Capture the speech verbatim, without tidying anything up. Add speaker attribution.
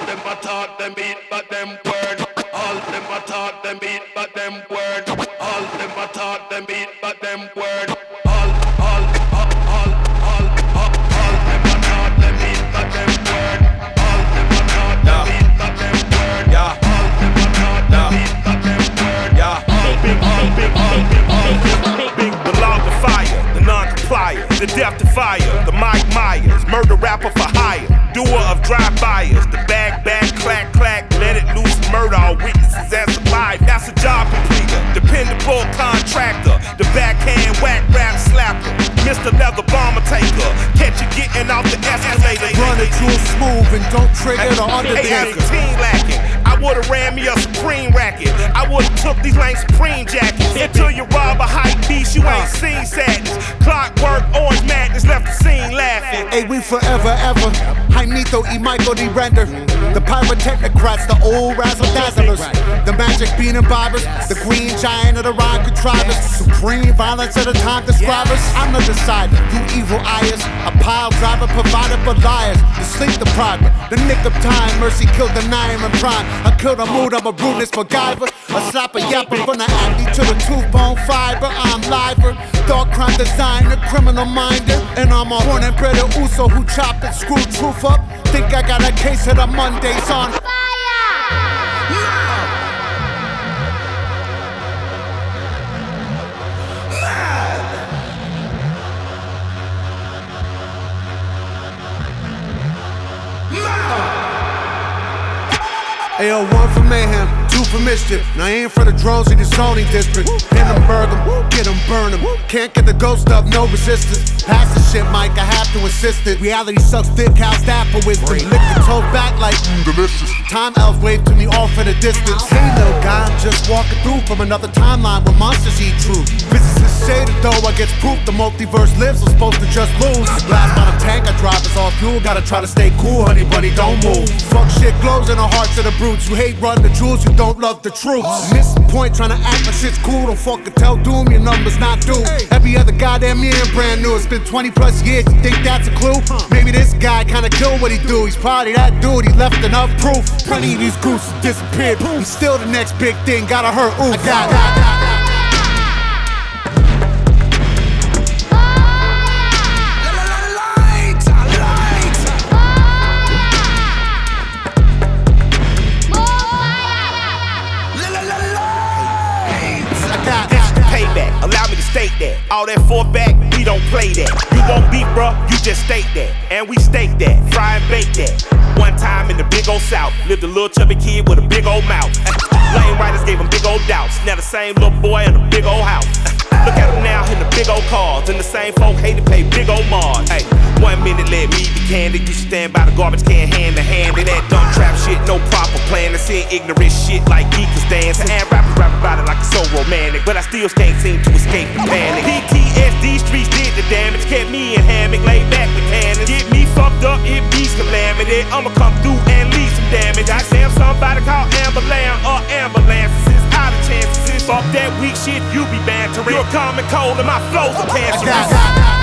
Speaker 1: them a talk them eat but them word. All them a talk them eat but them word. All them a talk them eat but them word. All, all, all, all, all, all, all them a talk them eat but them word. All them a talk them eat but them word.
Speaker 2: Yeah.
Speaker 1: All them a talk them eat but them word.
Speaker 2: Yeah.
Speaker 1: All big, all big, all big, all big, big.
Speaker 2: The log of fire, the non-complier, the death defier, the Mike Myers, murder rapper for hire, doer of drive-bys, the bag, bag, clack, clack, let it loose, murder all witnesses as alive. That's a job completer, dependable contractor, the backhand whack rap slapper, Mister Leather Bomber taker, catch you getting off the escalator.
Speaker 3: Run it real smooth and don't trigger the
Speaker 2: Hey, as a
Speaker 3: Undertaker.
Speaker 2: team lacking, I would've ran me a Supreme racket. I would've took these lame Supreme jackets. Until you rob a hype beast, you ain't seen sadness. Clockwork, orange madness, left the scene laughing.
Speaker 3: Hey, we forever, ever. Jaimito y Michael D. Render. The pyrotechnocrats, the old razzle dazzlers. The magic bean and bobbers. The green giant of the rhyme contrivers. Supreme violence of the time describers. I'm the decider, you evil eyes. A pile driver provided for liars. The sleep depriver, the nick of time. Mercy killed the nine and prime. I killed a mood, I'm a rudeness MacGyver. A slapper yapper from the acne to the tooth bone fiber. I'm liver, dark crime designer, criminal minder. And I'm a born and bred Uso who chop and screw truth up. Think I got a case of the Mondays on fire. Ayo, one for mayhem, two for mischief. Now I ain't for the drones in the zoning district. Pin them, burn them, get them, burn them. Can't get the ghost up, no resistance. Pass the shit, Mike, I have to insist it. Reality sucks thick, how's that for wisdom? Lick the toe back like, mm, delicious. Time elves wave to me off in the distance. Hey, little guy, I'm just walking through from another timeline where monsters eat truth. Physicists say that though I gets proof the multiverse lives, I'm supposed to just lose. Blast on a tank, I drive, it's all fuel. Gotta try to stay cool, honey, buddy, don't move. Fuck shit glows in the hearts of the brutes. You hate run the jewels, you don't love the truth. Miss the point, trying to act like shit's cool. Don't fucking tell doom, your number's not due. Every other goddamn year brand new. It's been twenty plus years, you think that's a clue? Maybe this guy kinda killed what he do. He's probably that dude, he left enough proof. Plenty of these gooses disappeared. He's still the next big thing, gotta hurt, ooh. I got, got, got.
Speaker 2: Allow me to state that. All that four back, we don't play that. You won't beat, bruh, you just state that. And we stake that, fry and bake that. One time in the big old South, lived a little chubby kid with a big old mouth. Lame writers gave him big old doubts. Now the same little boy in a big old house. Look at him now in the big old cars. And the same folk hate to pay big old Mars. Hey, one minute let me be candid. You should stand by the garbage can hand to hand. And that dumb trap shit, no proper plan. To see ignorant shit like geekers dance. And rappers rap about it like it's so romantic. But I still can't seem to escape the panic. P T S D streets did the damage. Kept me in hammock, laid back with cannons. Get me fucked up, it be calamity. I'ma come through and leave some damage. I say I'm somebody called Amberland or ambulances. It's out of chances. Fuck that weak shit, you be bantering. You're common cold and my flows are cancerous.